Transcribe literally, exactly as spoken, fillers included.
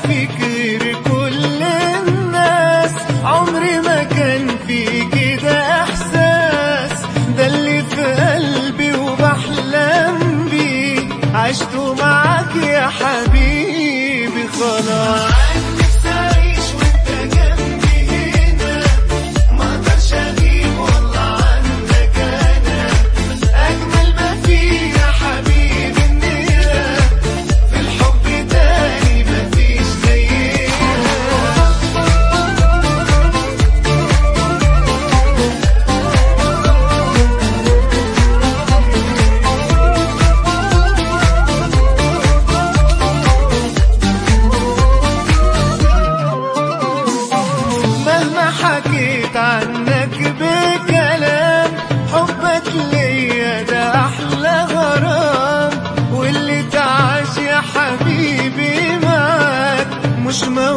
فيك غير كل الناس، عمري ما كان في كده احساس، ده اللي في قلبي وبحلم بيه، عشته معاك يا حبيبي خلاص. حكيت عنك بكلام، حبك ليا ده أحلى غرام، واللي تعاش يا حبيبي معاك مش موجود